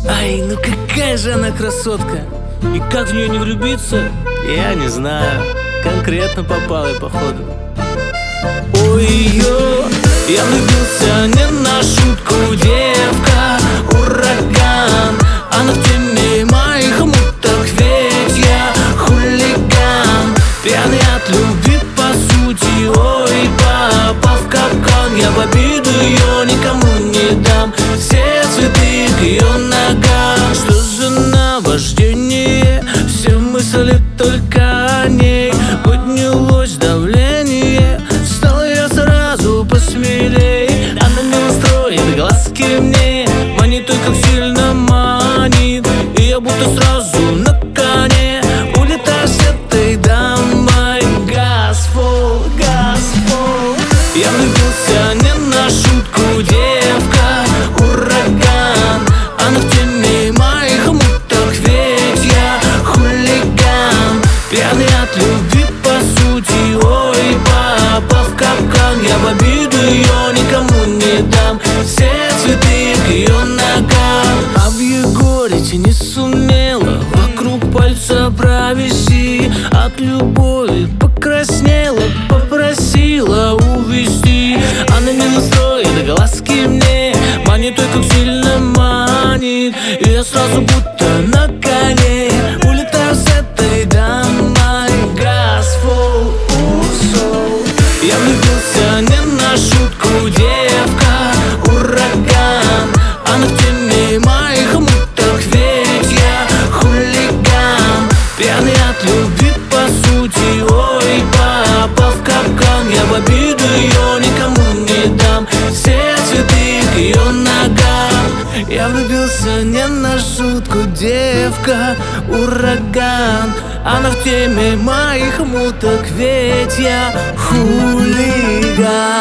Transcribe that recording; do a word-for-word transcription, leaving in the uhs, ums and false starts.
Ай, ну какая же она красотка! И как в нее не влюбиться, я не знаю. Конкретно попал я, походу. Ой-ё, я влюбился не на шутку, девка, ураган. Она в теме моих муток, ведь я хулиган. Пьяный от любви, по сути, ой, попав в капкан. Я в обиду ее никому не дам, все цветы к ее ногам. Что за наваждение, все мысли только о ней. Поднялось давление, стал я сразу посмелей. Она не настроит, глазки мне манит, той как сильно манит. И я будто сразу на коне улетаю с этой дамой. Газфол, газфол. Я влюбился не на шутку, девка, ураган. Она в теме моих муток, ведь я хулиган. Пьяный от любви, по сути, ой, попав в капкан. Я в обиду ее никому не дам, все цветы к ее ногам. А в Егорите не сумела вокруг пальца провести. От любови покраснела, попросила увести. Она не настроит, глазки мне манит, той как сильно манит. И я сразу будто на коне улетаю с этой дамой. Газфол, усол. Я влюбился не на шутку, девка, ураган. Она в теме моих муток, ведь я хулиган. Пьяный от любви, по сути, ой, попав в капкан. Я в обиду ее никому не дам, все цветы к ее ногам. Я влюбился не на шутку, девка, ураган. Она в теме моих муток, ведь я хулиган.